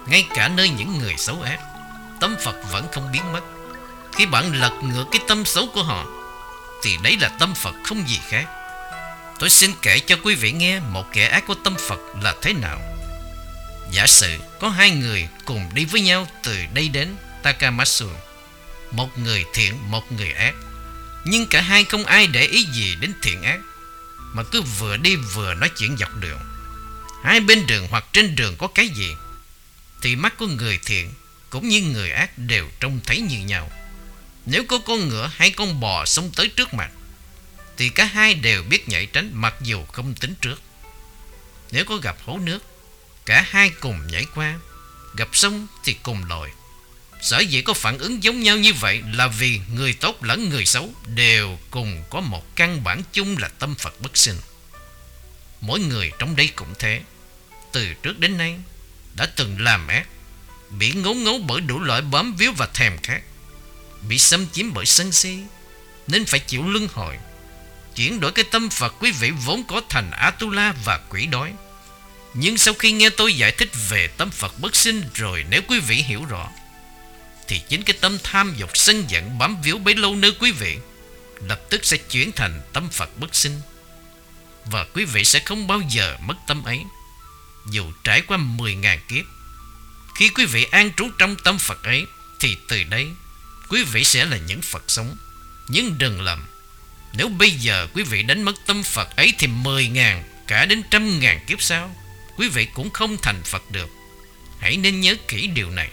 Ngay cả nơi những người xấu ác, tâm Phật vẫn không biến mất. Khi bạn lật ngược cái tâm xấu của họ thì đấy là tâm Phật, không gì khác. Tôi xin kể cho quý vị nghe một kẻ ác của tâm Phật là thế nào. Giả sử có hai người cùng đi với nhau từ đây đến Takamatsu, một người thiện, một người ác. Nhưng cả hai không ai để ý gì đến thiện ác, mà cứ vừa đi vừa nói chuyện dọc đường. Hai bên đường hoặc trên đường có cái gì thì mắt của người thiện cũng như người ác đều trông thấy như nhau. Nếu có con ngựa hay con bò xông tới trước mặt thì cả hai đều biết nhảy tránh, mặc dù không tính trước. Nếu có gặp hố nước, cả hai cùng nhảy qua. Gặp sông thì cùng lội. Sở dĩ có phản ứng giống nhau như vậy là vì người tốt lẫn người xấu đều cùng có một căn bản chung là tâm Phật bất sinh. Mỗi người trong đây cũng thế. Từ trước đến nay đã từng làm ác, bị ngấu ngấu bởi đủ loại bám víu và thèm khát, bị xâm chiếm bởi sân si, nên phải chịu luân hồi, chuyển đổi cái tâm Phật quý vị vốn có thành Atula và quỷ đói. Nhưng sau khi nghe tôi giải thích về tâm Phật bất sinh rồi, nếu quý vị hiểu rõ thì chính cái tâm tham dục sân giận bám víu bấy lâu nơi quý vị lập tức sẽ chuyển thành tâm Phật bất sinh, và quý vị sẽ không bao giờ mất tâm ấy, dù trải qua 10.000 kiếp. Khi quý vị an trú trong tâm Phật ấy thì từ đây quý vị sẽ là những Phật sống. Nhưng đừng lầm, nếu bây giờ quý vị đánh mất tâm Phật ấy thì 10.000 cả đến 100.000 kiếp sau quý vị cũng không thành Phật được. Hãy nên nhớ kỹ điều này.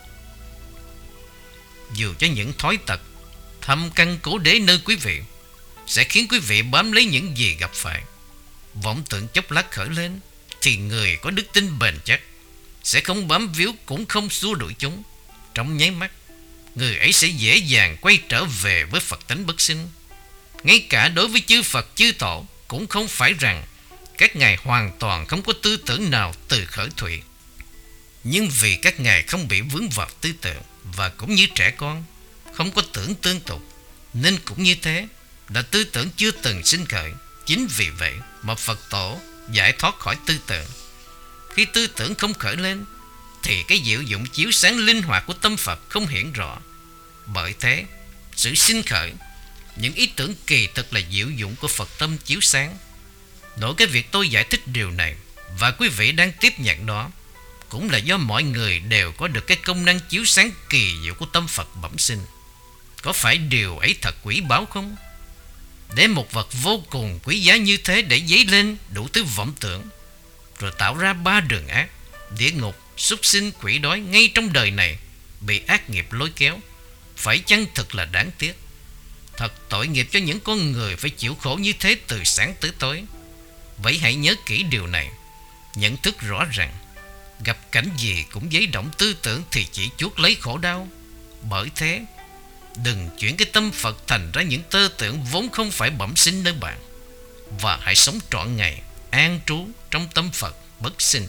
Dù cho những thói tật thâm căn cố đế nơi quý vị sẽ khiến quý vị bám lấy những gì gặp phải, vọng tưởng chốc lát khởi lên, thì người có đức tin bền chắc sẽ không bám víu cũng không xua đuổi chúng. Trong nháy mắt, người ấy sẽ dễ dàng quay trở về với Phật tánh bất sinh. Ngay cả đối với chư Phật chư Tổ cũng không phải rằng các ngài hoàn toàn không có tư tưởng nào từ khởi thủy. Nhưng vì các ngài không bị vướng vào tư tưởng, và cũng như trẻ con không có tưởng tương tục, nên cũng như thế là tư tưởng chưa từng sinh khởi. Chính vì vậy mà Phật Tổ giải thoát khỏi tư tưởng. Khi tư tưởng không khởi lên thì cái diệu dụng chiếu sáng linh hoạt của tâm Phật không hiển rõ. Bởi thế, sự sinh khởi những ý tưởng kỳ thực là diệu dụng của Phật tâm chiếu sáng. Nội cái việc tôi giải thích điều này và quý vị đang tiếp nhận đó cũng là do mọi người đều có được cái công năng chiếu sáng kỳ diệu của tâm Phật bẩm sinh. Có phải điều ấy thật quý báu không? Để một vật vô cùng quý giá như thế để dấy lên đủ thứ vọng tưởng, rồi tạo ra 3 đường ác, địa ngục, súc sinh, quỷ đói ngay trong đời này, bị ác nghiệp lôi kéo, phải chăng thật là đáng tiếc? Thật tội nghiệp cho những con người phải chịu khổ như thế từ sáng tới tối. Vậy hãy nhớ kỹ điều này, nhận thức rõ rằng gặp cảnh gì cũng giấy động tư tưởng thì chỉ chuốc lấy khổ đau. Bởi thế, đừng chuyển cái tâm Phật thành ra những tư tưởng vốn không phải bẩm sinh nơi bạn, và hãy sống trọn ngày an trú trong tâm Phật bất sinh.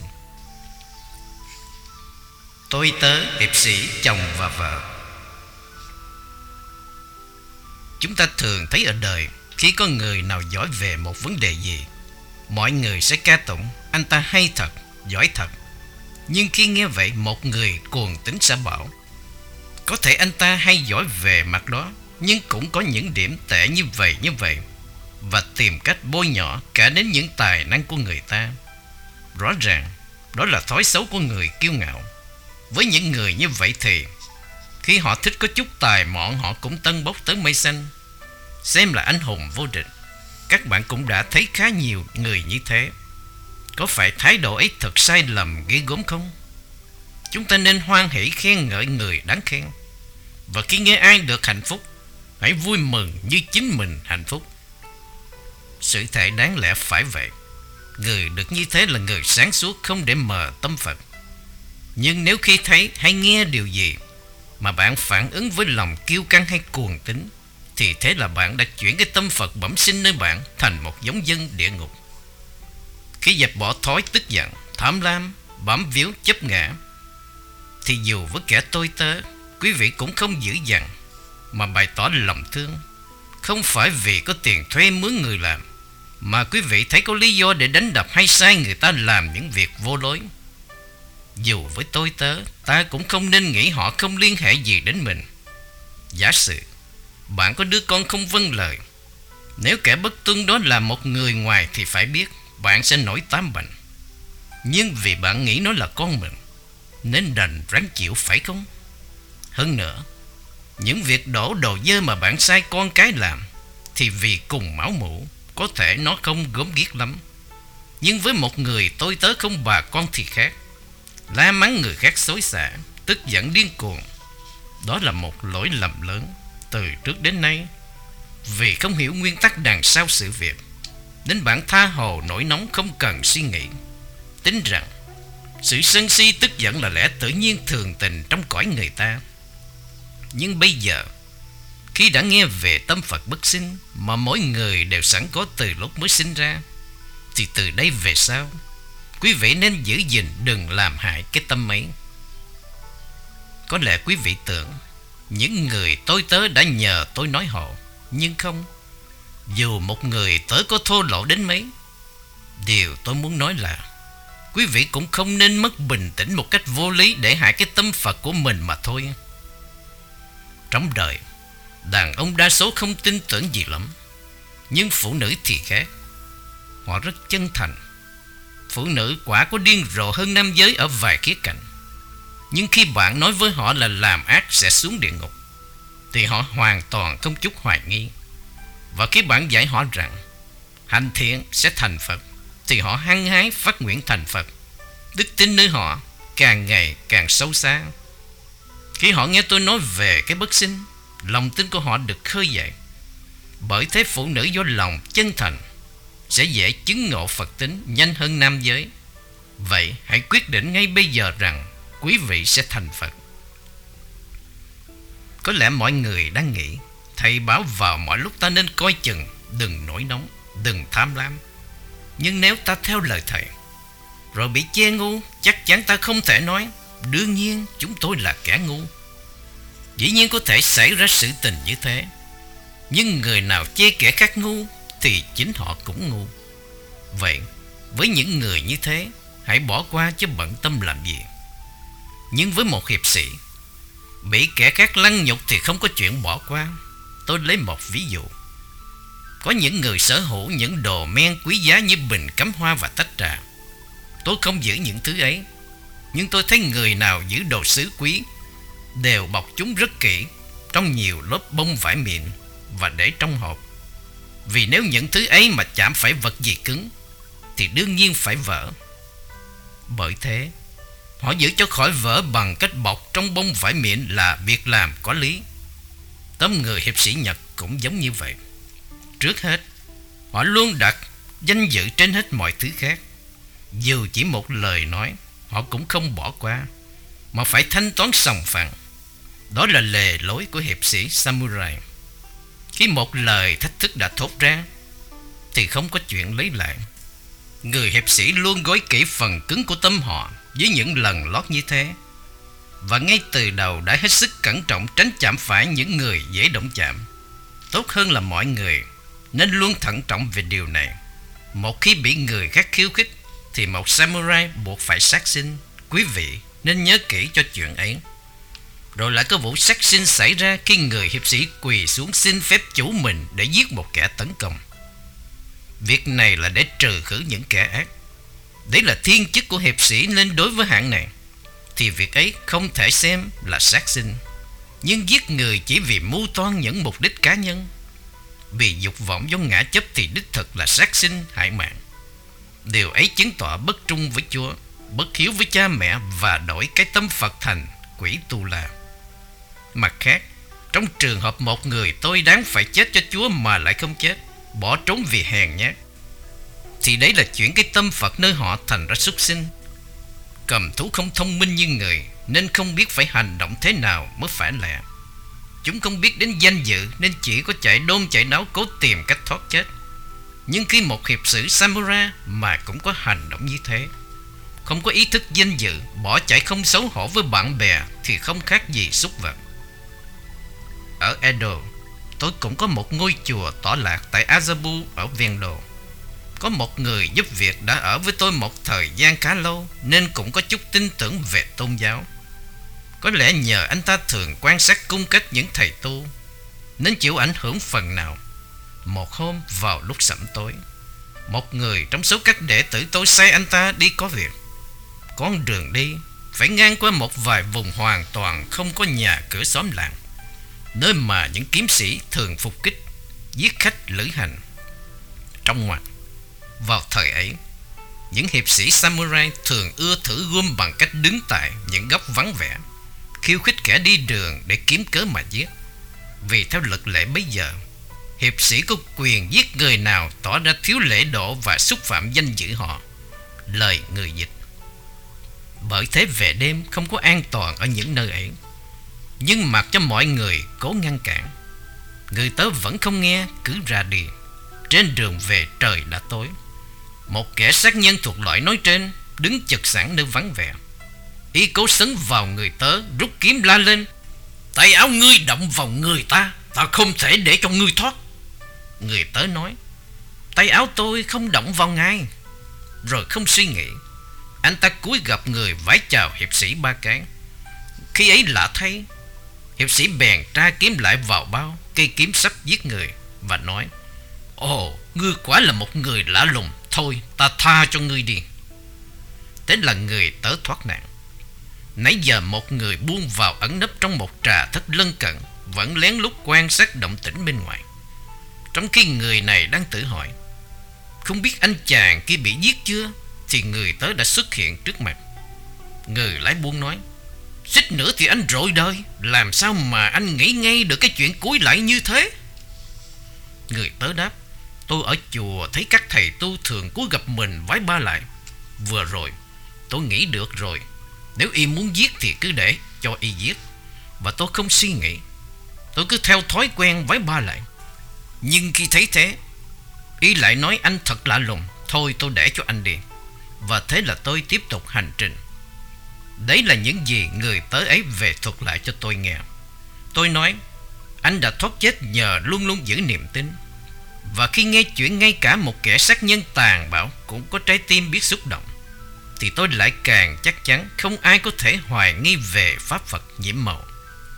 Tôi tớ, hiệp sĩ, chồng và vợ. Chúng ta thường thấy ở đời, khi có người nào giỏi về một vấn đề gì, mọi người sẽ ca tụng anh ta hay thật, giỏi thật. Nhưng khi nghe vậy, một người cuồng tín sẽ bảo có thể anh ta hay giỏi về mặt đó, nhưng cũng có những điểm tệ như vậy, và tìm cách bôi nhọ cả đến những tài năng của người ta. Rõ ràng đó là thói xấu của người kiêu ngạo. Với những người như vậy thì khi họ thích có chút tài mọn, họ cũng tân bốc tới mây xanh, xem là anh hùng vô địch. Các bạn cũng đã thấy khá nhiều người như thế. Có phải thái độ ấy thật sai lầm ghê gớm không? Chúng ta nên hoan hỷ khen ngợi người đáng khen, và khi nghe ai được hạnh phúc, hãy vui mừng như chính mình hạnh phúc. Sự thể đáng lẽ phải vậy. Người được như thế là người sáng suốt, không để mờ tâm Phật. Nhưng nếu khi thấy hay nghe điều gì mà bạn phản ứng với lòng kiêu căng hay cuồng tín, thì thế là bạn đã chuyển cái tâm Phật bẩm sinh nơi bạn thành một giống dân địa ngục. Khi dẹp bỏ thói tức giận, tham lam, bám víu, chấp ngã, thì dù với kẻ tôi tớ, quý vị cũng không dữ dằn mà bày tỏ lòng thương. Không phải vì có tiền thuê mướn người làm, mà quý vị thấy có lý do để đánh đập hay sai người ta làm những việc vô lối. Dù với tôi tớ, ta cũng không nên nghĩ họ không liên hệ gì đến mình. Giả sử bạn có đứa con không vâng lời, nếu kẻ bất tuân đó là một người ngoài thì phải biết bạn sẽ nổi tám bành. Nhưng vì bạn nghĩ nó là con mình nên đành ráng chịu, phải không? Hơn nữa, những việc đổ đồ dơ mà bạn sai con cái làm thì vì cùng máu mủ, có thể nó không gớm ghiếc lắm. Nhưng với một người tôi tớ không bà con thì khác. La mắng người khác xối xả, tức giận điên cuồng, đó là một lỗi lầm lớn từ trước đến nay. Vì không hiểu nguyên tắc đằng sau sự việc nên bạn tha hồ nổi nóng không cần suy nghĩ, tính rằng sự sân si tức giận là lẽ tự nhiên thường tình trong cõi người ta. Nhưng bây giờ, khi đã nghe về tâm Phật bất sinh mà mỗi người đều sẵn có từ lúc mới sinh ra, thì từ đây về sau, quý vị nên giữ gìn đừng làm hại cái tâm ấy. Có lẽ quý vị tưởng những người tôi tớ đã nhờ tôi nói họ, nhưng không. Dù một người tớ có thô lỗ đến mấy, điều tôi muốn nói là quý vị cũng không nên mất bình tĩnh một cách vô lý để hại cái tâm Phật của mình mà thôi. Trong đời, đàn ông đa số không tin tưởng gì lắm, nhưng phụ nữ thì khác. Họ rất chân thành. Phụ nữ quả có điên rồ hơn nam giới ở vài khía cạnh. Nhưng khi bạn nói với họ là làm ác sẽ xuống địa ngục, thì họ hoàn toàn không chút hoài nghi. Và khi bạn dạy họ rằng hành thiện sẽ thành Phật, thì họ hăng hái phát nguyện thành Phật. Đức tin nơi họ càng ngày càng sâu xa. Khi họ nghe tôi nói về cái bất sinh, lòng tin của họ được khơi dậy. Bởi thế phụ nữ do lòng chân thành sẽ dễ chứng ngộ Phật tính nhanh hơn nam giới. Vậy hãy quyết định ngay bây giờ rằng quý vị sẽ thành Phật. Có lẽ mọi người đang nghĩ thầy bảo vào mọi lúc ta nên coi chừng, đừng nổi nóng, đừng tham lam. Nhưng nếu ta theo lời thầy rồi bị che ngu, chắc chắn ta không thể nói đương nhiên chúng tôi là kẻ ngu. Dĩ nhiên có thể xảy ra sự tình như thế, nhưng người nào chê kẻ khác ngu thì chính họ cũng ngu. Vậy với những người như thế, hãy bỏ qua chứ bận tâm làm gì. Nhưng với một hiệp sĩ bị kẻ khác lăng nhục thì không có chuyện bỏ qua. Tôi lấy một ví dụ. Có những người sở hữu những đồ men quý giá như bình cắm hoa và tách trà. Tôi không giữ những thứ ấy, nhưng tôi thấy người nào giữ đồ sứ quý đều bọc chúng rất kỹ trong nhiều lớp bông vải mịn và để trong hộp. Vì nếu những thứ ấy mà chạm phải vật gì cứng thì đương nhiên phải vỡ. Bởi thế họ giữ cho khỏi vỡ bằng cách bọc trong bông vải mịn là việc làm có lý. Tấm người hiệp sĩ Nhật cũng giống như vậy. Trước hết, họ luôn đặt danh dự trên hết mọi thứ khác. Dù chỉ một lời nói, họ cũng không bỏ qua, mà phải thanh toán sòng phẳng. Đó là lề lối của hiệp sĩ samurai. Khi một lời thách thức đã thốt ra thì không có chuyện lấy lại. Người hiệp sĩ luôn gói kỹ phần cứng của tâm họ với những lần lót như thế, và ngay từ đầu đã hết sức cẩn trọng tránh chạm phải những người dễ động chạm. Tốt hơn là mọi người nên luôn thận trọng về điều này. Một khi bị người khác khiêu khích thì một samurai buộc phải sát sinh. Quý vị nên nhớ kỹ cho chuyện ấy. Rồi lại có vụ sát sinh xảy ra khi người hiệp sĩ quỳ xuống xin phép chủ mình để giết một kẻ tấn công. Việc này là để trừ khử những kẻ ác. Đấy là thiên chức của hiệp sĩ, nên đối với hạng này thì việc ấy không thể xem là sát sinh. Nhưng giết người chỉ vì mưu toan những mục đích cá nhân, vì dục vọng do ngã chấp thì đích thực là sát sinh hại mạng. Điều ấy chứng tỏ bất trung với Chúa, bất hiếu với cha mẹ và đổi cái tâm Phật thành quỷ tu la. Mặt khác, trong trường hợp một người tôi đáng phải chết cho Chúa mà lại không chết, bỏ trốn vì hèn nhát, thì đấy là chuyển cái tâm Phật nơi họ thành ra súc sinh. Cầm thú không thông minh như người nên không biết phải hành động thế nào mới phải lẽ. Chúng không biết đến danh dự nên chỉ có chạy đôn chạy đáo cố tìm cách thoát chết. Nhưng khi một hiệp sĩ samurai mà cũng có hành động như thế, không có ý thức danh dự, bỏ chạy không xấu hổ với bạn bè, thì không khác gì súc vật. Ở Edo, tôi cũng có một ngôi chùa tọa lạc tại Azabu ở ven đồ. Có một người giúp việc đã ở với tôi một thời gian khá lâu, nên cũng có chút tin tưởng về tôn giáo. Có lẽ nhờ anh ta thường quan sát cung cách những thầy tu, nên chịu ảnh hưởng phần nào. Một hôm vào lúc sẩm tối, một người trong số các đệ tử tôi sai anh ta đi có việc. Con đường đi phải ngang qua một vài vùng hoàn toàn không có nhà cửa xóm làng, nơi mà những kiếm sĩ thường phục kích, giết khách lữ hành. Trong ngoặt, vào thời ấy, những hiệp sĩ samurai thường ưa thử gươm bằng cách đứng tại những góc vắng vẻ, khiêu khích kẻ đi đường để kiếm cớ mà giết. Vì theo luật lệ bấy giờ, hiệp sĩ có quyền giết người nào tỏ ra thiếu lễ độ và xúc phạm danh dự họ. Lời người dịch. Bởi thế về đêm không có an toàn ở những nơi ấy. Nhưng mặc cho mọi người cố ngăn cản, người tớ vẫn không nghe, cứ ra đi. Trên đường về trời đã tối. Một kẻ sát nhân thuộc loại nói trên đứng chực sẵn nơi vắng vẻ. Y cố sấn vào người tớ, rút kiếm la lên: "Tay áo ngươi động vào người ta, ta không thể để cho ngươi thoát." Người tớ nói: "Tay áo tôi không động vào ngài." Rồi không suy nghĩ, anh ta cúi gập người vái chào hiệp sĩ ba cái. Khi ấy lạ thay, hiệp sĩ bèn tra kiếm lại vào bao, cây kiếm sắp giết người, và nói: "Ồ, ngươi quả là một người lạ lùng. Thôi, ta tha cho ngươi đi." Thế là người tớ thoát nạn. Nãy giờ một người buông vào ẩn nấp trong một trà thất lân cận vẫn lén lút quan sát động tĩnh bên ngoài. Trong khi người này đang tự hỏi không biết anh chàng kia bị giết chưa, thì người tớ đã xuất hiện trước mặt. Người lái buôn nói: "Xích nữa thì anh rội đời. Làm sao mà anh nghĩ ngay được cái chuyện cúi lại như thế?" Người tớ đáp: "Tôi ở chùa thấy các thầy tu thường cúi gập mình vái ba lại. Vừa rồi tôi nghĩ được rồi, nếu y muốn giết thì cứ để cho y giết. Và tôi không suy nghĩ, tôi cứ theo thói quen vái ba lại. Nhưng khi thấy thế, y lại nói anh thật lạ lùng. Thôi tôi để cho anh đi." Và thế là tôi tiếp tục hành trình. Đấy là những gì người tớ ấy về thuật lại cho tôi nghe. Tôi nói: "Anh đã thoát chết nhờ luôn luôn giữ niềm tin." Và khi nghe chuyện ngay cả một kẻ sát nhân tàn bạo cũng có trái tim biết xúc động, thì tôi lại càng chắc chắn không ai có thể hoài nghi về pháp Phật nhiễm màu.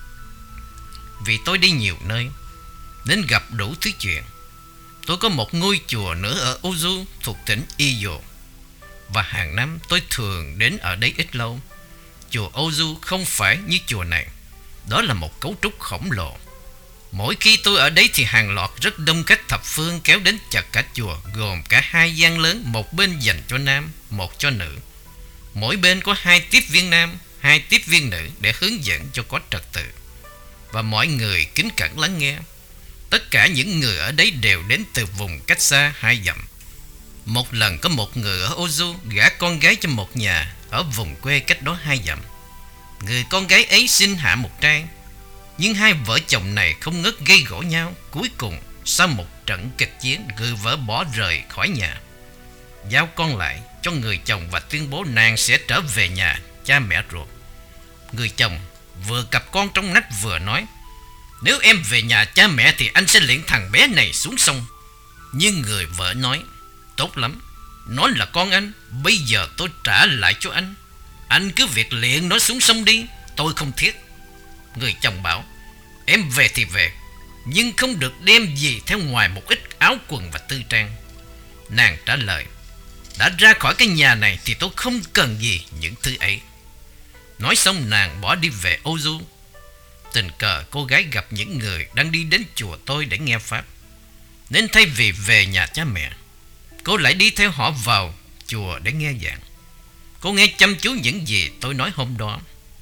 Vì tôi đi nhiều nơi nên gặp đủ thứ chuyện. Tôi có một ngôi chùa nữa ở Ozu thuộc tỉnh Iyo, và hàng năm tôi thường đến ở đấy ít lâu. Chùa Ozu không phải như chùa này. Đó là một cấu trúc khổng lồ. Mỗi khi tôi ở đấy thì hàng loạt rất đông khách thập phương kéo đến chật cả chùa, gồm cả hai gian lớn, một bên dành cho nam, một cho nữ. Mỗi bên có 2 tiếp viên nam, 2 tiếp viên nữ để hướng dẫn cho có trật tự. Và mọi người kính cẩn lắng nghe. Tất cả những người ở đấy đều đến từ vùng cách xa 2 dặm. Một lần có một người ở Ozu gả con gái cho một nhà ở vùng quê cách đó 2 dặm. Người con gái ấy sinh hạ một trai. Nhưng hai vợ chồng này không ngớt gây gổ nhau. Cuối cùng sau một trận kịch chiến, người vợ bỏ rời khỏi nhà, giao con lại cho người chồng và tuyên bố nàng sẽ trở về nhà cha mẹ ruột. Người chồng vừa cặp con trong nách vừa nói: "Nếu em về nhà cha mẹ thì anh sẽ liệng thằng bé này xuống sông." Nhưng người vợ nói: "Tốt lắm, nó là con anh, bây giờ tôi trả lại cho anh. Anh cứ việc liệng nó xuống sông đi, tôi không thiết." Người chồng bảo: "Em về thì về, nhưng không được đem gì theo ngoài một ít áo quần và tư trang." Nàng trả lời: "Đã ra khỏi cái nhà này thì tôi không cần gì những thứ ấy." Nói xong nàng bỏ đi về Ozu. Tình cờ cô gái gặp những người đang đi đến chùa tôi để nghe pháp, nên thay vì về nhà cha mẹ, cô lại đi theo họ vào chùa để nghe giảng. Cô nghe chăm chú những gì tôi nói hôm đó.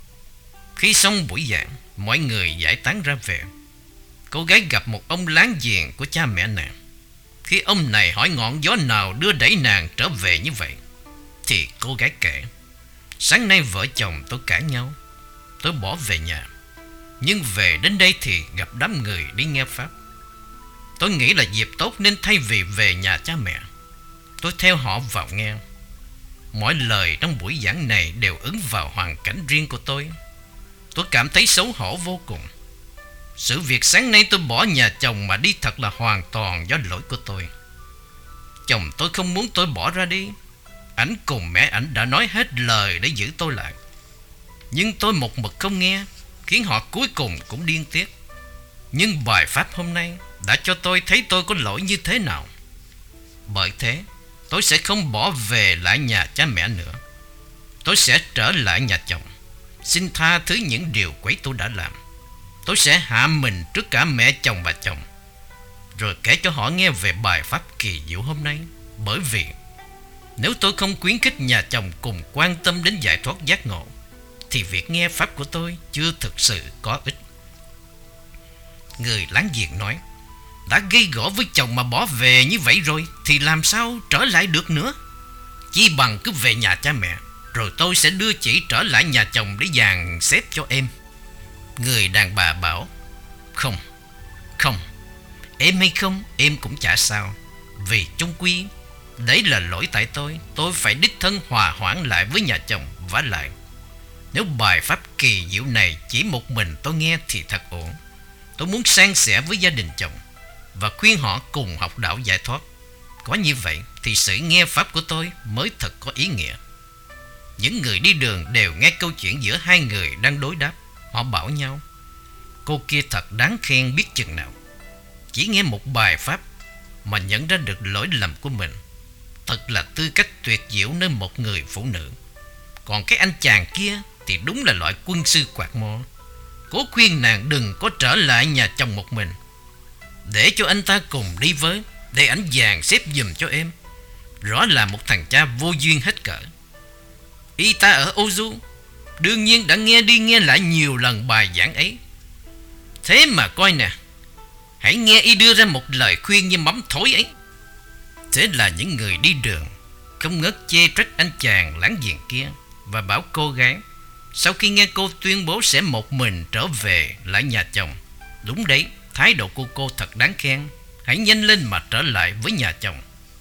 Khi xong buổi giảng, mọi người giải tán ra về. Cô gái gặp một ông láng giềng của cha mẹ nàng. Khi ông này hỏi ngọn gió nào đưa đẩy nàng trở về như vậy, thì cô gái kể: "Sáng nay vợ chồng tôi cãi nhau, tôi bỏ về nhà. Nhưng về đến đây thì gặp đám người đi nghe pháp. Tôi nghĩ là dịp tốt nên thay vì về nhà cha mẹ, tôi theo họ vào nghe. Mọi lời trong buổi giảng này đều ứng vào hoàn cảnh riêng của tôi. Tôi cảm thấy xấu hổ vô cùng. Sự việc sáng nay tôi bỏ nhà chồng mà đi thật là hoàn toàn do lỗi của tôi. Chồng tôi không muốn tôi bỏ ra đi. Ảnh cùng mẹ ảnh đã nói hết lời để giữ tôi lại, nhưng tôi một mực không nghe, khiến họ cuối cùng cũng điên tiết. Nhưng bài pháp hôm nay đã cho tôi thấy tôi có lỗi như thế nào. Bởi thế tôi sẽ không bỏ về lại nhà cha mẹ nữa. Tôi sẽ trở lại nhà chồng, xin tha thứ những điều quấy tôi đã làm. Tôi sẽ hạ mình trước cả mẹ chồng và chồng, rồi kể cho họ nghe về bài pháp kỳ diệu hôm nay. Bởi vì nếu tôi không khuyến khích nhà chồng cùng quan tâm đến giải thoát giác ngộ, thì việc nghe pháp của tôi chưa thực sự có ích. Người láng giềng nói: đã gây gổ với chồng mà bỏ về như vậy rồi thì làm sao trở lại được nữa? Chỉ bằng cứ về nhà cha mẹ, rồi tôi sẽ đưa chị trở lại nhà chồng để dàn xếp cho em. Người đàn bà bảo: Không, em hay không em cũng chả sao, vì chung quy đấy là lỗi tại tôi phải đích thân hòa hoãn lại với nhà chồng. Vả lại, nếu bài pháp kỳ diệu này chỉ một mình tôi nghe thì thật ổn. Tôi muốn san sẻ với gia đình chồng và khuyên họ cùng học đạo giải thoát. Có như vậy thì sự nghe pháp của tôi mới thật có ý nghĩa. Những người đi đường đều nghe câu chuyện giữa hai người đang đối đáp. Họ bảo nhau: cô kia thật đáng khen biết chừng nào. Chỉ nghe một bài pháp mà nhận ra được lỗi lầm của mình, thật là tư cách tuyệt diệu nơi một người phụ nữ. Còn cái anh chàng kia thì đúng là loại quân sư quạt mo. Cố khuyên nàng đừng có trở lại nhà chồng một mình, để cho anh ta cùng đi với, để ảnh dàn xếp giùm cho em. Rõ là một thằng cha vô duyên hết cỡ. Y ta ở Ozu đương nhiên đã nghe đi nghe lại nhiều lần bài giảng ấy. Thế mà coi nè, hãy nghe y đưa ra một lời khuyên như mắm thối ấy. Thế là những người đi đường không ngớt chê trách anh chàng láng giềng kia, và bảo cô gái sau khi nghe cô tuyên bố sẽ một mình trở về lại nhà chồng: đúng đấy, thái độ của cô thật đáng khen, hãy nhanh lên mà trở lại với nhà chồng.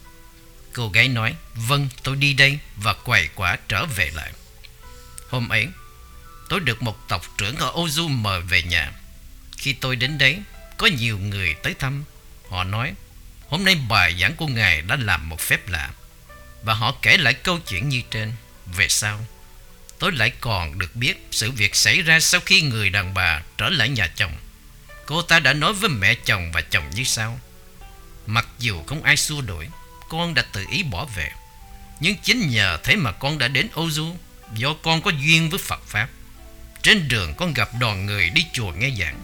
Cô gái nói: vâng, tôi đi đây, và quầy quả trở về lại. Hôm ấy tôi được một tộc trưởng ở Ozu mời về nhà. Khi tôi đến đấy, có nhiều người tới thăm. Họ nói hôm nay bài giảng của ngài đã làm một phép lạ, và họ kể lại câu chuyện như trên. Về sau tôi lại còn được biết sự việc xảy ra sau khi người đàn bà trở lại nhà chồng. Cô ta đã nói với mẹ chồng và chồng như sau: mặc dù không ai xua đuổi, con đã tự ý bỏ về, nhưng chính nhờ thế mà con đã đến Ozu, do con có duyên với Phật Pháp. Trên đường con gặp đoàn người đi chùa nghe giảng,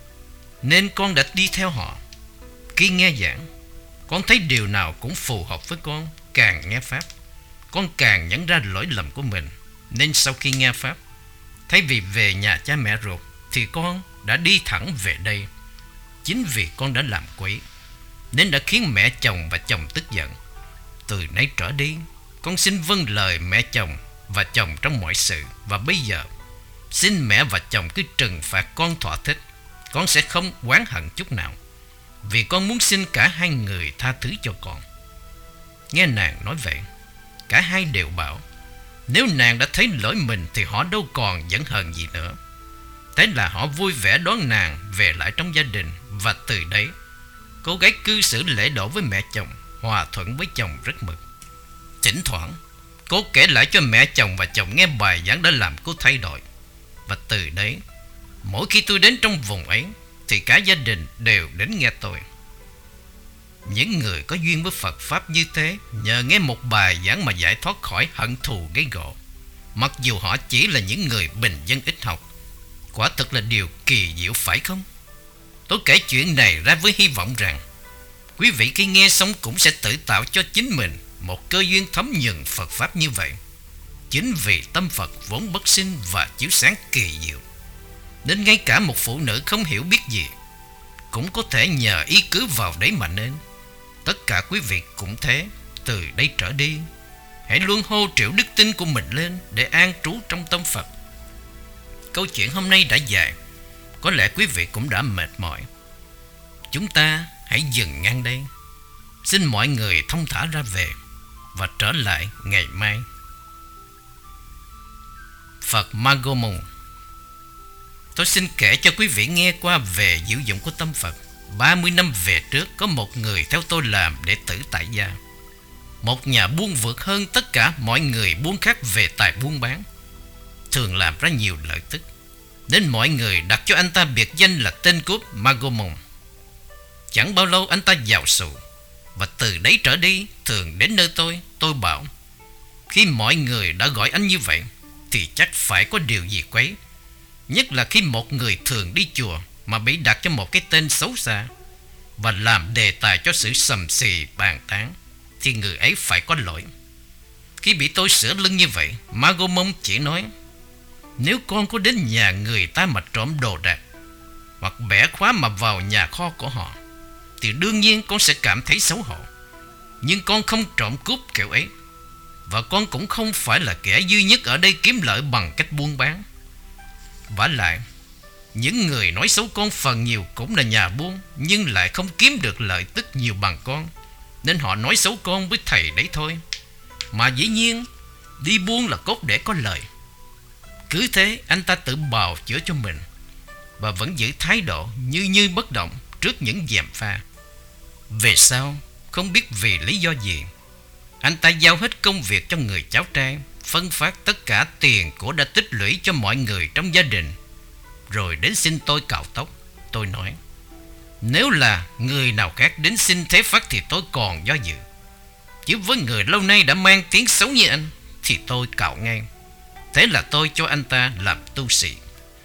nên con đã đi theo họ. Khi nghe giảng, con thấy điều nào cũng phù hợp với con. Càng nghe Pháp, con càng nhận ra lỗi lầm của mình. Nên sau khi nghe Pháp, thay vì về nhà cha mẹ ruột, thì con đã đi thẳng về đây. Chính vì con đã làm quấy nên đã khiến mẹ chồng và chồng tức giận. Từ nay trở đi, con xin vâng lời mẹ chồng và chồng trong mọi sự. Và bây giờ xin mẹ và chồng cứ trừng phạt con thỏa thích, con sẽ không oán hận chút nào, vì con muốn xin cả hai người tha thứ cho con. Nghe nàng nói vậy, cả hai đều bảo nếu nàng đã thấy lỗi mình thì họ đâu còn giận hờn gì nữa. Thế là họ vui vẻ đón nàng về lại trong gia đình. Và từ đấy, cô gái cư xử lễ độ với mẹ chồng, hòa thuận với chồng rất mực. Thỉnh thoảng cô kể lại cho mẹ chồng và chồng nghe bài giảng đã làm cô thay đổi. Và từ đấy, mỗi khi tôi đến trong vùng ấy thì cả gia đình đều đến nghe tôi. Những người có duyên với Phật Pháp như thế, nhờ nghe một bài giảng mà giải thoát khỏi hận thù gây gổ, mặc dù họ chỉ là những người bình dân ít học. Quả thực là điều kỳ diệu phải không? Tôi kể chuyện này ra với hy vọng rằng quý vị khi nghe xong cũng sẽ tự tạo cho chính mình một cơ duyên thấm nhuần Phật Pháp như vậy. Chính vì tâm Phật vốn bất sinh và chiếu sáng kỳ diệu, nên ngay cả một phụ nữ không hiểu biết gì cũng có thể nhờ ý cứ vào đấy mà nên. Tất cả quý vị cũng thế. Từ đây trở đi, hãy luôn hô triệu đức tin của mình lên để an trú trong tâm Phật. Câu chuyện hôm nay đã dài, có lẽ quý vị cũng đã mệt mỏi. Chúng ta hãy dừng ngang đây. Xin mọi người thông thả ra về và trở lại ngày mai. Phật Magomon. Tôi xin kể cho quý vị nghe qua về diệu dụng của tâm Phật. 30 năm về trước, có một người theo tôi làm đệ tử tại gia. Một nhà buôn vượt hơn tất cả mọi người buôn khác về tài buôn bán, thường làm ra nhiều lợi tức, nên mọi người đặt cho anh ta biệt danh là tên cướp Magomon. Chẳng bao lâu anh ta giàu sụ, và từ đấy trở đi thường đến nơi tôi bảo, khi mọi người đã gọi anh như vậy thì chắc phải có điều gì quấy. Nhất là khi một người thường đi chùa mà bị đặt cho một cái tên xấu xa và làm đề tài cho sự sầm xì bàn tán, thì người ấy phải có lỗi. Khi bị tôi sửa lưng như vậy, Magomon chỉ nói, nếu con có đến nhà người ta mà trộm đồ đạc hoặc bẻ khóa mà vào nhà kho của họ, thì đương nhiên con sẽ cảm thấy xấu hổ. Nhưng con không trộm cướp kiểu ấy, và con cũng không phải là kẻ duy nhất ở đây kiếm lợi bằng cách buôn bán. Vả lại, những người nói xấu con phần nhiều cũng là nhà buôn, nhưng lại không kiếm được lợi tức nhiều bằng con, nên họ nói xấu con với thầy đấy thôi. Mà dĩ nhiên đi buôn là cốt để có lời. Cứ thế anh ta tự bào chữa cho mình, và vẫn giữ thái độ như bất động trước những gièm pha. Về sau, không biết vì lý do gì, anh ta giao hết công việc cho người cháu trai, phân phát tất cả tiền của đã tích lũy cho mọi người trong gia đình, rồi đến xin tôi cạo tóc. Tôi nói, nếu là người nào khác đến xin thế phát thì tôi còn do dự, chứ với người lâu nay đã mang tiếng xấu như anh thì tôi cạo ngay. Thế là tôi cho anh ta làm tu sĩ.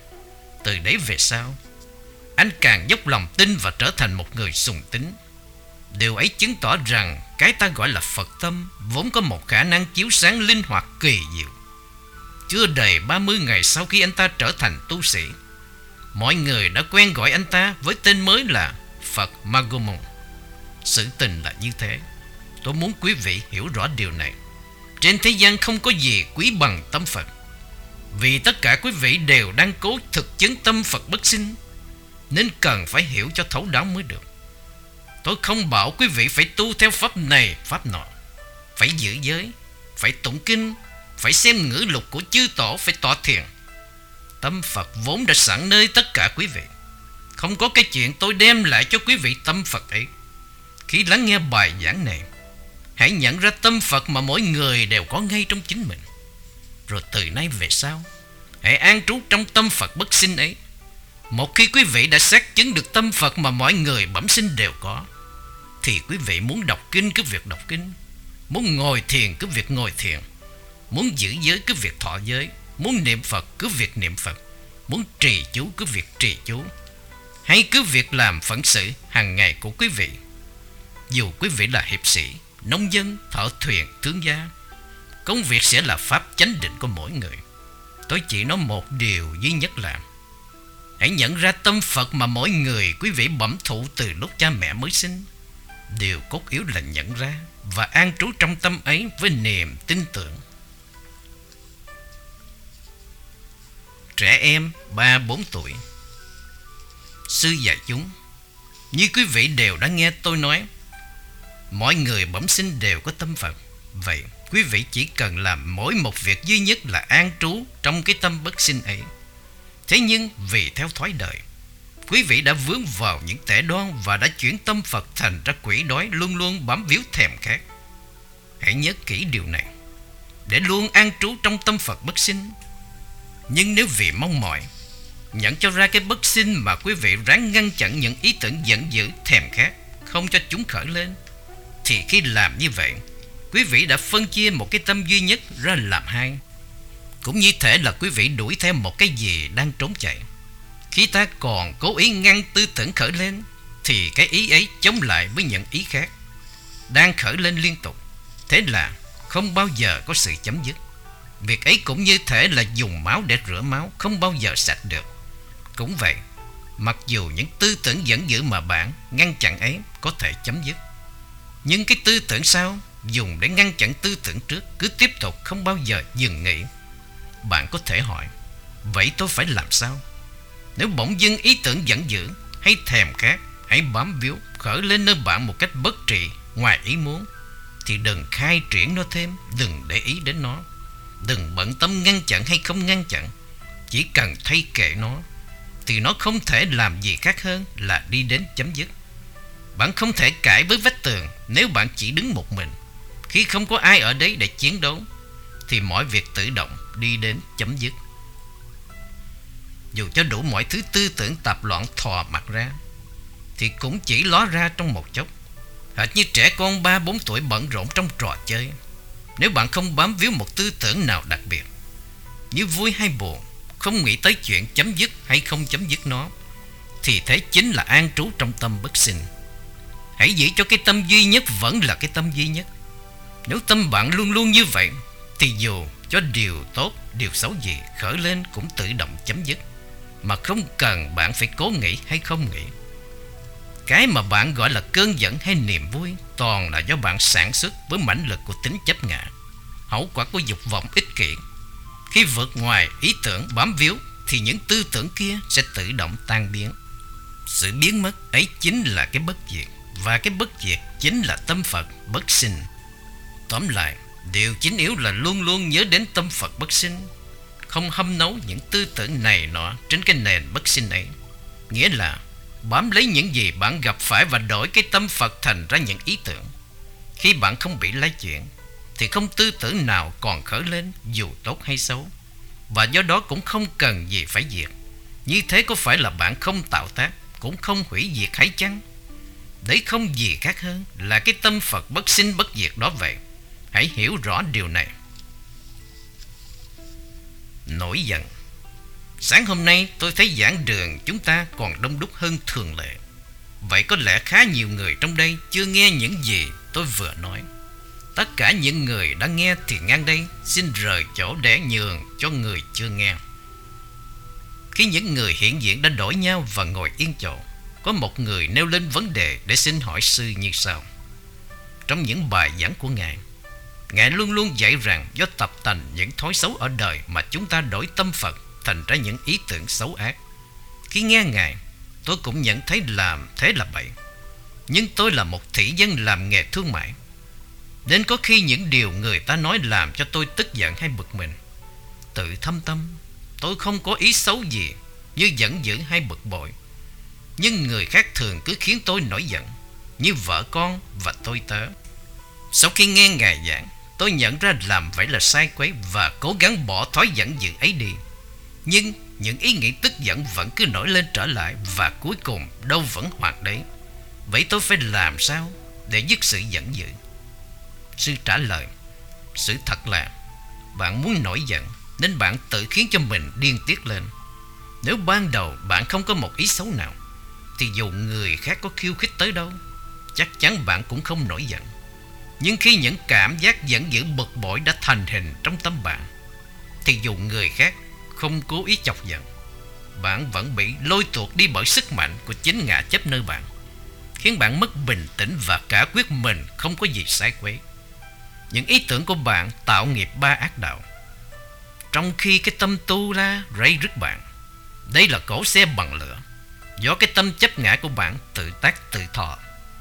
Từ đấy về sau, anh càng dốc lòng tin và trở thành một người sùng tín. Điều ấy chứng tỏ rằng cái ta gọi là Phật tâm vốn có một khả năng chiếu sáng linh hoạt kỳ diệu. Chưa đầy 30 ngày sau khi anh ta trở thành tu sĩ, mọi người đã quen gọi anh ta với tên mới là Phật Magomon. Sự tình là như thế. Tôi muốn quý vị hiểu rõ điều này. Trên thế gian không có gì quý bằng tâm Phật, vì tất cả quý vị đều đang cố thực chứng tâm Phật bất sinh, nên cần phải hiểu cho thấu đáo mới được. Tôi không bảo quý vị phải tu theo pháp này pháp nọ, phải giữ giới, phải tụng kinh, phải xem ngữ lục của chư tổ, phải tọa thiền. Tâm Phật vốn đã sẵn nơi tất cả quý vị. Không có cái chuyện tôi đem lại cho quý vị tâm Phật ấy. Khi lắng nghe bài giảng này, hãy nhận ra tâm Phật mà mỗi người đều có ngay trong chính mình. Rồi từ nay về sau, hãy an trú trong tâm Phật bất sinh ấy. Một khi quý vị đã xác chứng được tâm Phật mà mọi người bẩm sinh đều có, thì quý vị muốn đọc kinh cứ việc đọc kinh, muốn ngồi thiền cứ việc ngồi thiền, muốn giữ giới cứ việc thọ giới, muốn niệm Phật cứ việc niệm Phật, muốn trì chú cứ việc trì chú, hay cứ việc làm phận sự hàng ngày của quý vị. Dù quý vị là hiệp sĩ, nông dân, thợ thuyền, thương gia, công việc sẽ là pháp chánh định của mỗi người. Tôi chỉ nói một điều duy nhất là hãy nhận ra tâm Phật mà mỗi người quý vị bẩm thụ từ lúc cha mẹ mới sinh. Điều cốt yếu là nhận ra và an trú trong tâm ấy với niềm tin tưởng. Trẻ em 3-4 tuổi. Sư dạy chúng, như quý vị đều đã nghe tôi nói, mọi người bẩm sinh đều có tâm Phật. Vậy quý vị chỉ cần làm mỗi một việc duy nhất là an trú trong cái tâm bất sinh ấy. Thế nhưng vì theo thói đời, quý vị đã vướng vào những tệ đoan và đã chuyển tâm Phật thành ra quỷ đói luôn luôn bám víu thèm khát. Hãy nhớ kỹ điều này, để luôn an trú trong tâm Phật bất sinh. Nhưng nếu vì mong mỏi, nhận cho ra cái bất sinh mà quý vị ráng ngăn chặn những ý tưởng giận dữ thèm khát, không cho chúng khởi lên, thì khi làm như vậy, quý vị đã phân chia một cái tâm duy nhất ra làm hai. Cũng như thể là quý vị đuổi theo một cái gì đang trốn chạy. Khi ta còn cố ý ngăn tư tưởng khởi lên, thì cái ý ấy chống lại với những ý khác đang khởi lên liên tục. Thế là không bao giờ có sự chấm dứt. Việc ấy cũng như thể là dùng máu để rửa máu, không bao giờ sạch được. Cũng vậy, mặc dù những tư tưởng giận dữ mà bạn ngăn chặn ấy có thể chấm dứt, nhưng cái tư tưởng sau dùng để ngăn chặn tư tưởng trước cứ tiếp tục không bao giờ dừng nghỉ. Bạn có thể hỏi, vậy tôi phải làm sao? Nếu bỗng dưng ý tưởng giận dữ hay thèm khát hay bám víu khởi lên nơi bạn một cách bất trị ngoài ý muốn, thì đừng khai triển nó thêm, đừng để ý đến nó, đừng bận tâm ngăn chặn hay không ngăn chặn. Chỉ cần thay kệ nó, thì nó không thể làm gì khác hơn là đi đến chấm dứt. Bạn không thể cãi với vách tường nếu bạn chỉ đứng một mình. Khi không có ai ở đấy để chiến đấu thì mọi việc tự động đi đến chấm dứt. Dù cho đủ mọi thứ tư tưởng tạp loạn thò mặt ra thì cũng chỉ ló ra trong một chốc, hệt như trẻ con 3-4 tuổi bận rộn trong trò chơi. Nếu bạn không bám víu một tư tưởng nào đặc biệt, như vui hay buồn, không nghĩ tới chuyện chấm dứt hay không chấm dứt nó, thì thế chính là an trú trong tâm bất sinh. Hãy giữ cho cái tâm duy nhất vẫn là cái tâm duy nhất. Nếu tâm bạn luôn luôn như vậy thì dù cho điều tốt, điều xấu gì khởi lên cũng tự động chấm dứt, mà không cần bạn phải cố nghĩ hay không nghĩ. Cái mà bạn gọi là cơn giận hay niềm vui toàn là do bạn sản xuất với mãnh lực của tính chấp ngã, hậu quả của dục vọng ích kỷ. Khi vượt ngoài ý tưởng bám víu thì những tư tưởng kia sẽ tự động tan biến. Sự biến mất ấy chính là cái bất diệt, và cái bất diệt chính là tâm Phật bất sinh. Tóm lại, điều chính yếu là luôn luôn nhớ đến tâm Phật bất sinh, không hâm nấu những tư tưởng này nọ trên cái nền bất sinh ấy. Nghĩa là bám lấy những gì bạn gặp phải và đổi cái tâm Phật thành ra những ý tưởng. Khi bạn không bị lay chuyển thì không tư tưởng nào còn khởi lên dù tốt hay xấu, và do đó cũng không cần gì phải diệt. Như thế có phải là bạn không tạo tác, cũng không hủy diệt hay chăng? Đấy không gì khác hơn là cái tâm Phật bất sinh bất diệt đó vậy. Hãy hiểu rõ điều này. Nổi giận. Sáng hôm nay tôi thấy giảng đường chúng ta còn đông đúc hơn thường lệ. Vậy có lẽ khá nhiều người trong đây chưa nghe những gì tôi vừa nói. Tất cả những người đã nghe thì ngang đây xin rời chỗ để nhường cho người chưa nghe. Khi những người hiện diện đã đổi nhau và ngồi yên chỗ, có một người nêu lên vấn đề để xin hỏi sư như sau. Trong những bài giảng của Ngài luôn luôn dạy rằng do tập tành những thói xấu ở đời mà chúng ta đổi tâm Phật thành ra những ý tưởng xấu ác. Khi nghe Ngài, tôi cũng nhận thấy làm thế là bậy. Nhưng tôi là một thị dân làm nghề thương mại, nên có khi những điều người ta nói làm cho tôi tức giận hay bực mình. Tự thâm tâm, tôi không có ý xấu gì như giận dữ hay bực bội, nhưng người khác thường cứ khiến tôi nổi giận, như vợ con và tôi tớ. Sau khi nghe Ngài giảng, tôi nhận ra làm vậy là sai quấy và cố gắng bỏ thói giận dữ ấy đi. Nhưng những ý nghĩ tức giận vẫn cứ nổi lên trở lại, và cuối cùng đâu vẫn hoạt đấy. Vậy tôi phải làm sao để dứt sự giận dữ? Sư trả lời, sự thật là bạn muốn nổi giận nên bạn tự khiến cho mình điên tiết lên. Nếu ban đầu bạn không có một ý xấu nào thì dù người khác có khiêu khích tới đâu, chắc chắn bạn cũng không nổi giận. Nhưng khi những cảm giác giận dữ bực bội đã thành hình trong tâm bạn, thì dù người khác không cố ý chọc giận, bạn vẫn bị lôi tuột đi bởi sức mạnh của chính ngã chấp nơi bạn, khiến bạn mất bình tĩnh và cả quyết mình không có gì sai quấy. Những ý tưởng của bạn tạo nghiệp ba ác đạo, trong khi cái tâm tu la rây rứt bạn. Đây là cỗ xe bằng lửa, do cái tâm chấp ngã của bạn tự tác tự thọ.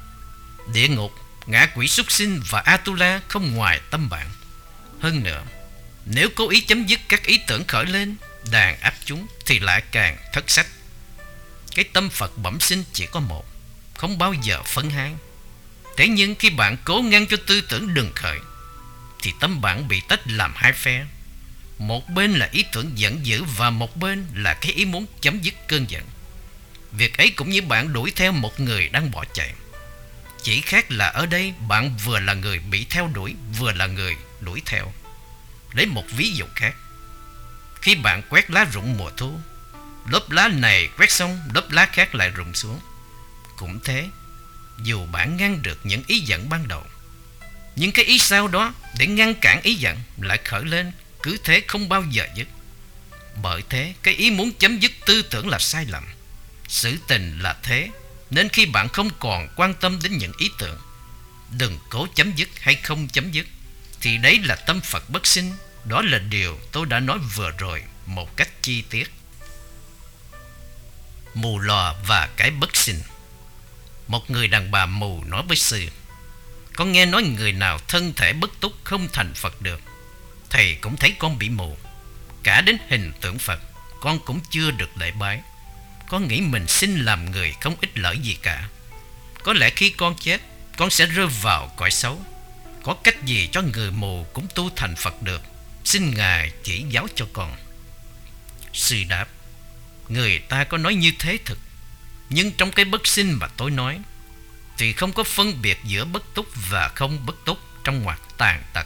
Địa ngục, ngạ quỷ súc sinh và Atula không ngoài tâm bạn. Hơn nữa, nếu cố ý chấm dứt các ý tưởng khởi lên, đàn áp chúng thì lại càng thất sách. Cái tâm Phật bẩm sinh chỉ có một, không bao giờ phân hai. Thế nhưng khi bạn cố ngăn cho tư tưởng đừng khởi, thì tâm bạn bị tách làm hai phe. Một bên là ý tưởng giận dữ và một bên là cái ý muốn chấm dứt cơn giận. Việc ấy cũng như bạn đuổi theo một người đang bỏ chạy. Chỉ khác là ở đây bạn vừa là người bị theo đuổi, vừa là người đuổi theo. Lấy một ví dụ khác. Khi bạn quét lá rụng mùa thu, lớp lá này quét xong, lớp lá khác lại rụng xuống. Cũng thế, dù bạn ngăn được những ý giận ban đầu, nhưng cái ý sau đó để ngăn cản ý giận lại khởi lên, cứ thế không bao giờ dứt. Bởi thế, cái ý muốn chấm dứt tư tưởng là sai lầm. Sự tình là thế, nên khi bạn không còn quan tâm đến những ý tưởng, đừng cố chấm dứt hay không chấm dứt, thì đấy là tâm Phật bất sinh. Đó là điều tôi đã nói vừa rồi một cách chi tiết. Mù lòa và cái bất sinh. Một người đàn bà mù nói với sư: con nghe nói người nào thân thể bất túc không thành Phật được. Thầy cũng thấy con bị mù, cả đến hình tượng Phật con cũng chưa được lễ bái. Con nghĩ mình sinh làm người không ích lợi gì cả. Có lẽ khi con chết, con sẽ rơi vào cõi xấu. Có cách gì cho người mù cũng tu thành Phật được? Xin Ngài chỉ giáo cho con. Sư đáp: người ta có nói như thế thực, nhưng trong cái bất sinh mà tôi nói thì không có phân biệt giữa bất túc và không bất túc trong ngoặt tàn tật.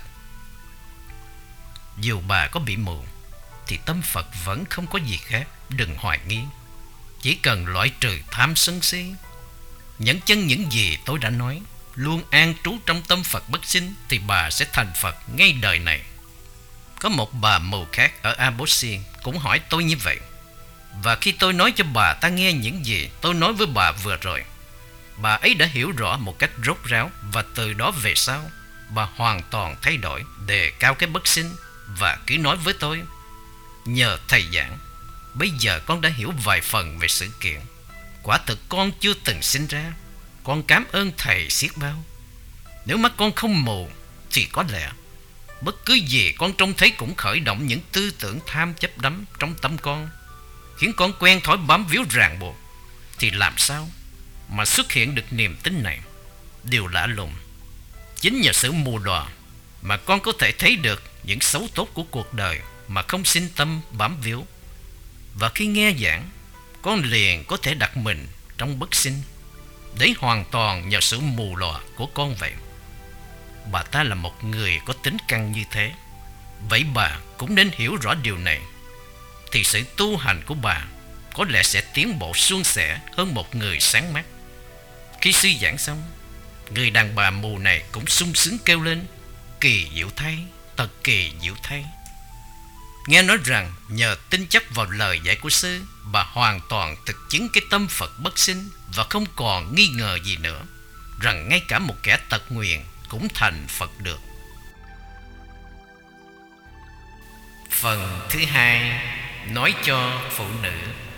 Dù bà có bị mù thì tâm Phật vẫn không có gì khác. Đừng hoài nghi, chỉ cần loại trừ tham sân si, nhẫn chân những gì tôi đã nói, luôn an trú trong tâm Phật bất sinh, thì bà sẽ thành Phật ngay đời này. Có một bà mù khác ở Abossi cũng hỏi tôi như vậy, và khi tôi nói cho bà ta nghe những gì tôi nói với bà vừa rồi, bà ấy đã hiểu rõ một cách rốt ráo, và từ đó về sau bà hoàn toàn thay đổi, đề cao cái bất sinh, và cứ nói với tôi: nhờ thầy giảng, bây giờ con đã hiểu vài phần về sự kiện. Quả thực con chưa từng sinh ra. Con cảm ơn thầy xiết bao. Nếu mắt con không mù thì có lẽ bất cứ gì con trông thấy cũng khởi động những tư tưởng tham chấp đắm trong tâm con, khiến con quen thói bám víu ràng buộc. Thì làm sao mà xuất hiện được niềm tin này? Điều lạ lùng, chính nhờ sự mù đòa mà con có thể thấy được những xấu tốt của cuộc đời mà không sinh tâm bám víu. Và khi nghe giảng, con liền có thể đặt mình trong bất sinh. Đấy hoàn toàn nhờ sự mù lòa của con vậy. Bà ta là một người có tính căn như thế, vậy bà cũng nên hiểu rõ điều này, thì sự tu hành của bà có lẽ sẽ tiến bộ suôn sẻ hơn một người sáng mắt. Khi sư giảng xong, người đàn bà mù này cũng sung sướng kêu lên: kỳ diệu thay, thật kỳ diệu thay. Nghe nói rằng nhờ tin chấp vào lời dạy của sư, bà hoàn toàn thực chứng cái tâm Phật bất sinh, và không còn nghi ngờ gì nữa rằng ngay cả một kẻ tật nguyền cũng thành Phật được. Phần thứ hai, nói cho phụ nữ.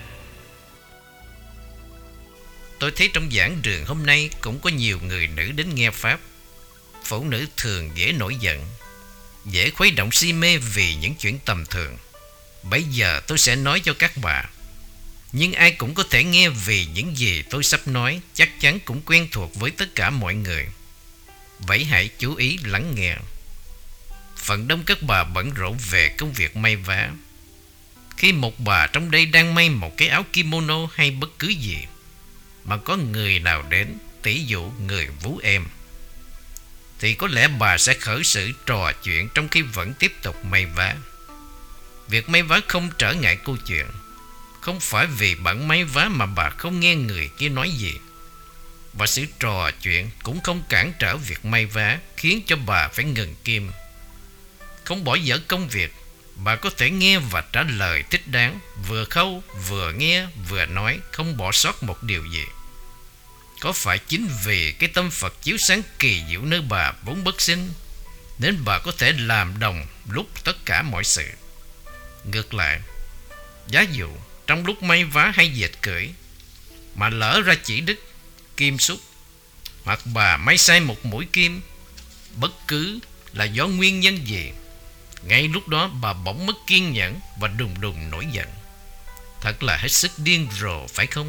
Tôi thấy trong giảng đường hôm nay cũng có nhiều người nữ đến nghe Pháp. Phụ nữ thường dễ nổi giận, dễ khuấy động si mê vì những chuyện tầm thường. Bây giờ tôi sẽ nói cho các bà, nhưng ai cũng có thể nghe, vì những gì tôi sắp nói chắc chắn cũng quen thuộc với tất cả mọi người. Vậy hãy chú ý lắng nghe. Phần đông các bà bận rộn về công việc may vá. Khi một bà trong đây đang may một cái áo kimono hay bất cứ gì, mà có người nào đến, tỷ dụ người vú em, thì có lẽ bà sẽ khởi sự trò chuyện trong khi vẫn tiếp tục may vá. Việc may vá không trở ngại câu chuyện. Không phải vì bạn may vá mà bà không nghe người kia nói gì, và sự trò chuyện cũng không cản trở việc may vá khiến cho bà phải ngừng kim. Không bỏ dở công việc, bà có thể nghe và trả lời thích đáng, vừa khâu vừa nghe vừa nói, không bỏ sót một điều gì. Có phải chính vì cái tâm Phật chiếu sáng kỳ diệu nơi bà vốn bất sinh, nên bà có thể làm đồng lúc tất cả mọi sự. Ngược lại, giá dụ trong lúc may vá hay dệt cởi mà lỡ ra chỉ đứt kim xúc, hoặc bà may sai một mũi kim, bất cứ là do nguyên nhân gì, ngay lúc đó bà bỗng mất kiên nhẫn và đùng đùng nổi giận. Thật là hết sức điên rồ, phải không?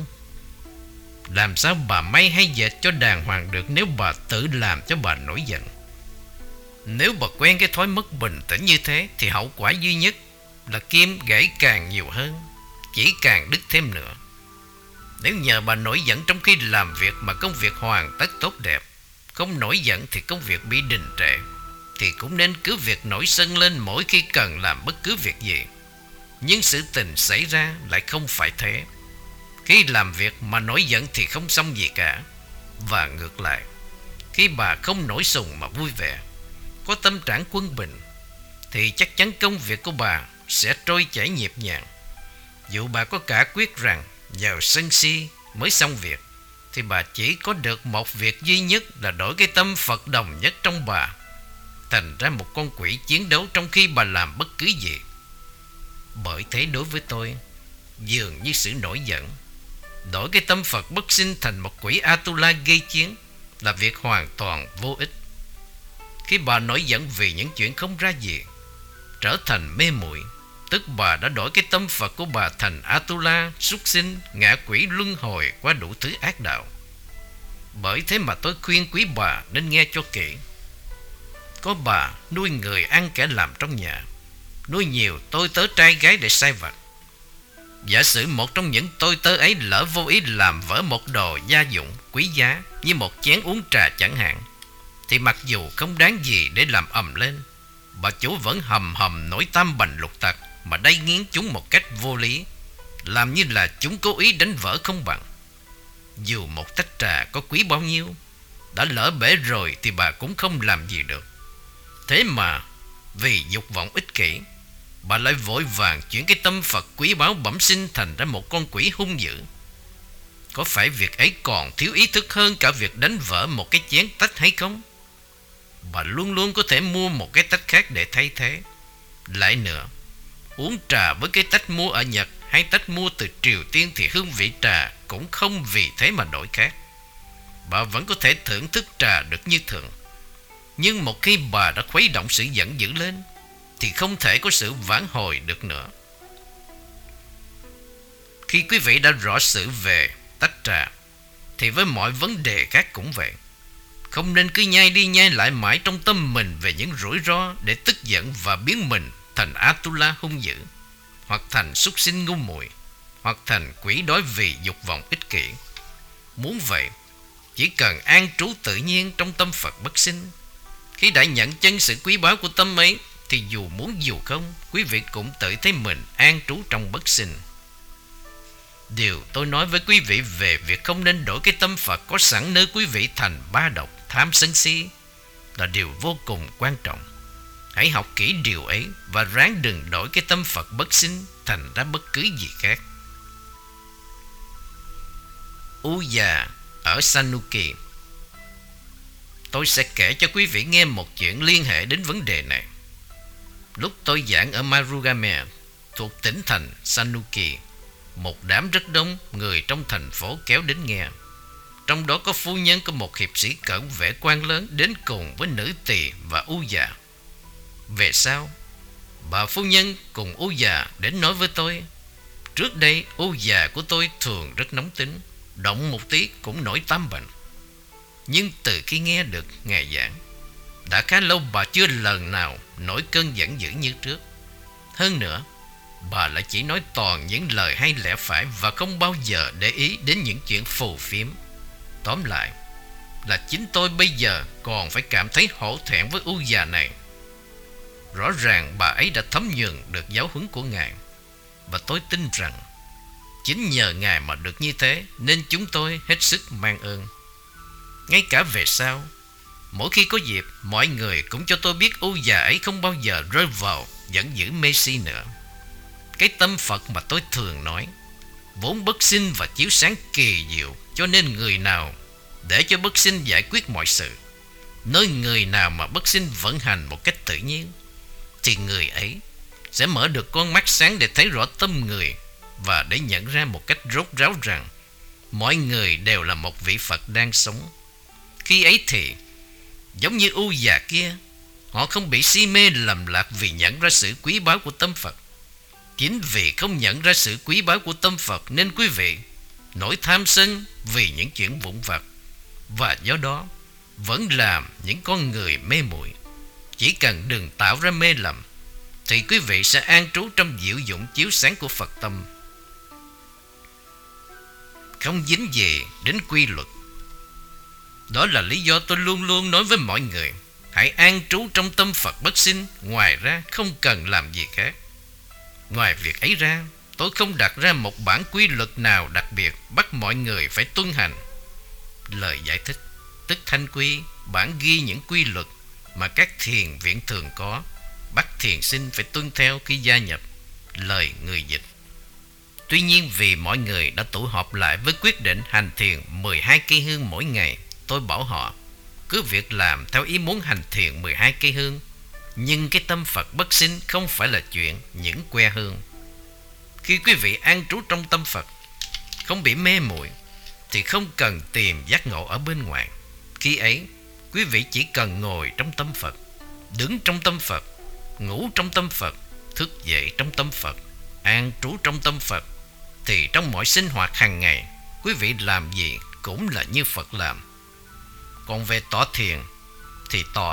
Làm sao bà may hay dệt cho đàng hoàng được nếu bà tự làm cho bà nổi giận? Nếu bà quen cái thói mất bình tĩnh như thế, thì hậu quả duy nhất là kim gãy càng nhiều hơn, chỉ càng đứt thêm nữa. Nếu nhờ bà nổi giận trong khi làm việc mà công việc hoàn tất tốt đẹp, không nổi giận thì công việc bị đình trệ, thì cũng nên cứ việc nổi sân lên mỗi khi cần làm bất cứ việc gì. Nhưng sự tình xảy ra lại không phải thế. Khi làm việc mà nổi giận thì không xong gì cả. Và ngược lại, khi bà không nổi sùng mà vui vẻ, có tâm trạng quân bình, thì chắc chắn công việc của bà sẽ trôi chảy nhịp nhàng. Dù bà có cả quyết rằng nhờ sân si mới xong việc, thì bà chỉ có được một việc duy nhất là đổi cái tâm Phật đồng nhất trong bà thành ra một con quỷ chiến đấu trong khi bà làm bất cứ gì. Bởi thế đối với tôi, dường như sự nổi giận đổi cái tâm Phật bất sinh thành một quỷ Atula gây chiến là việc hoàn toàn vô ích. Khi bà nổi giận vì những chuyện không ra gì, trở thành mê muội, tức bà đã đổi cái tâm Phật của bà thành Atula, súc sinh, ngạ quỷ luân hồi qua đủ thứ ác đạo. Bởi thế mà tôi khuyên quý bà nên nghe cho kỹ. có bà nuôi người ăn kẻ làm trong nhà, nuôi nhiều tôi tớ trai gái để sai vặt. Giả sử một trong những tôi tớ ấy lỡ vô ý làm vỡ một đồ gia dụng quý giá như một chén uống trà chẳng hạn, thì mặc dù không đáng gì để làm ầm lên, bà chủ vẫn hầm hầm nổi tam bành lục tặc mà đay nghiến chúng một cách vô lý, làm như là chúng cố ý đánh vỡ không bằng. Dù một tách trà có quý bao nhiêu, đã lỡ bể rồi thì bà cũng không làm gì được. Thế mà vì dục vọng ích kỷ, bà lại vội vàng chuyển cái tâm Phật quý báu bẩm sinh thành ra một con quỷ hung dữ. Có phải việc ấy còn thiếu ý thức hơn cả việc đánh vỡ một cái chén tách hay không? Bà luôn luôn có thể mua một cái tách khác để thay thế. Lại nữa, uống trà với cái tách mua ở Nhật hay tách mua từ Triều Tiên thì hương vị trà cũng không vì thế mà đổi khác. Bà vẫn có thể thưởng thức trà được như thường. Nhưng một khi bà đã khuấy động sự giận dữ lên thì không thể có sự vãn hồi được nữa. Khi quý vị đã rõ sự về tách trà thì với mọi vấn đề khác cũng vậy. Không nên cứ nhai đi nhai lại mãi trong tâm mình về những rủi ro để tức giận và biến mình thành Atula hung dữ, hoặc thành súc sinh ngu muội, hoặc thành quỷ đói vì dục vọng ích kỷ. Muốn vậy, chỉ cần an trú tự nhiên trong tâm Phật bất sinh. Khi đã nhận chân sự quý báu của tâm ấy thì dù muốn dù không, quý vị cũng tự thấy mình an trú trong bất sinh. Điều tôi nói với quý vị về việc không nên đổi cái tâm Phật có sẵn nơi quý vị thành ba độc, tham sân si là điều vô cùng quan trọng. Hãy học kỹ điều ấy và ráng đừng đổi cái tâm Phật bất sinh thành ra bất cứ gì khác. U già ở Sanuki. Tôi sẽ kể cho quý vị nghe một chuyện liên hệ đến vấn đề này. Lúc tôi giảng ở Marugame thuộc tỉnh thành Sanuki, một đám rất đông người trong thành phố kéo đến nghe. Trong đó có phu nhân của một hiệp sĩ cận vệ quan lớn đến cùng với nữ tỳ và U già. Về sau, bà phu nhân cùng U già đến nói với tôi. Trước đây U già của tôi thường rất nóng tính, động một tí cũng nổi tám bệnh. Nhưng từ khi nghe được ngài giảng, đã khá lâu bà chưa lần nào nổi cơn giận dữ như trước. Hơn nữa, bà lại chỉ nói toàn những lời hay lẽ phải và không bao giờ để ý đến những chuyện phù phiếm. Tóm lại là chính tôi bây giờ còn phải cảm thấy hổ thẹn với U già này. Rõ ràng bà ấy đã thấm nhuần được giáo huấn của ngài, và tôi tin rằng chính nhờ ngài mà được như thế, nên chúng tôi hết sức mang ơn. Ngay cả về sau, mỗi khi có dịp, mọi người cũng cho tôi biết U già ấy không bao giờ rơi vào giận dữ mê si nữa. Cái tâm Phật mà tôi thường nói vốn bất sinh và chiếu sáng kỳ diệu, cho nên người nào để cho bất sinh giải quyết mọi sự, nơi người nào mà bất sinh vận hành một cách tự nhiên, thì người ấy sẽ mở được con mắt sáng để thấy rõ tâm người, và để nhận ra một cách rốt ráo rằng mọi người đều là một vị Phật đang sống. Khi ấy thì giống như U già kia, họ không bị si mê lầm lạc vì nhận ra sự quý báu của tâm Phật. Chính vì không nhận ra sự quý báu của tâm Phật nên quý vị nổi tham sân vì những chuyện vụn vặt, và do đó vẫn làm những con người mê muội. Chỉ cần đừng tạo ra mê lầm thì quý vị sẽ an trú trong diệu dụng chiếu sáng của Phật tâm, không dính gì đến quy luật. Đó là lý do tôi luôn luôn nói với mọi người, hãy an trú trong tâm Phật bất sinh, ngoài ra không cần làm gì khác. Ngoài việc ấy ra, tôi không đặt ra một bản quy luật nào đặc biệt bắt mọi người phải tuân hành. Lời giải thích, tức thanh quy, bản ghi những quy luật mà các thiền viện thường có, bắt thiền sinh phải tuân theo khi gia nhập. Lời người dịch. Tuy nhiên vì mọi người đã tụ họp lại với quyết định hành thiền 12 cây hương mỗi ngày, tôi bảo họ cứ việc làm theo ý muốn hành thiền 12 cây hương. Nhưng cái tâm Phật bất sinh không phải là chuyện những que hương. Khi quý vị an trú trong tâm Phật, không bị mê muội, thì không cần tìm giác ngộ ở bên ngoài. Khi ấy, quý vị chỉ cần ngồi trong tâm Phật, đứng trong tâm Phật, ngủ trong tâm Phật, thức dậy trong tâm Phật, an trú trong tâm Phật, thì trong mọi sinh hoạt hàng ngày, quý vị làm gì cũng là như Phật làm. Còn về tọa thiền thì tọa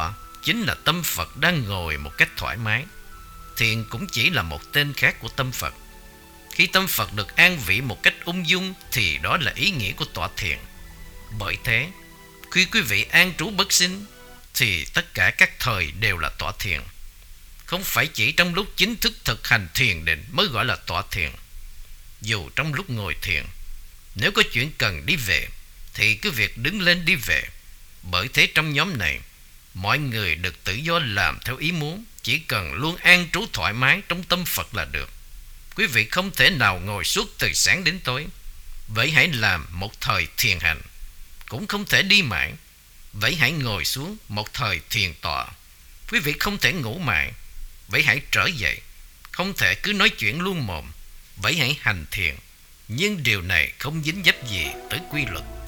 chính là tâm Phật đang ngồi một cách thoải mái. Thiền cũng chỉ là một tên khác của tâm Phật. Khi tâm Phật được an vị một cách ung dung thì đó là ý nghĩa của tọa thiền. Bởi thế, khi quý vị an trú bất sinh thì tất cả các thời đều là tọa thiền. Không phải chỉ trong lúc chính thức thực hành thiền định mới gọi là tọa thiền. Dù trong lúc ngồi thiền, nếu có chuyện cần đi về thì cứ việc đứng lên đi về. Bởi thế trong nhóm này, mọi người được tự do làm theo ý muốn, chỉ cần luôn an trú thoải mái trong tâm Phật là được. Quý vị không thể nào ngồi suốt từ sáng đến tối, vậy hãy làm một thời thiền hành. Cũng không thể đi mãi, vậy hãy ngồi xuống một thời thiền tọa. Quý vị không thể ngủ mãi, vậy hãy trở dậy. Không thể cứ nói chuyện luôn mồm, vậy hãy hành thiền. Nhưng điều này không dính dấp gì tới quy luật.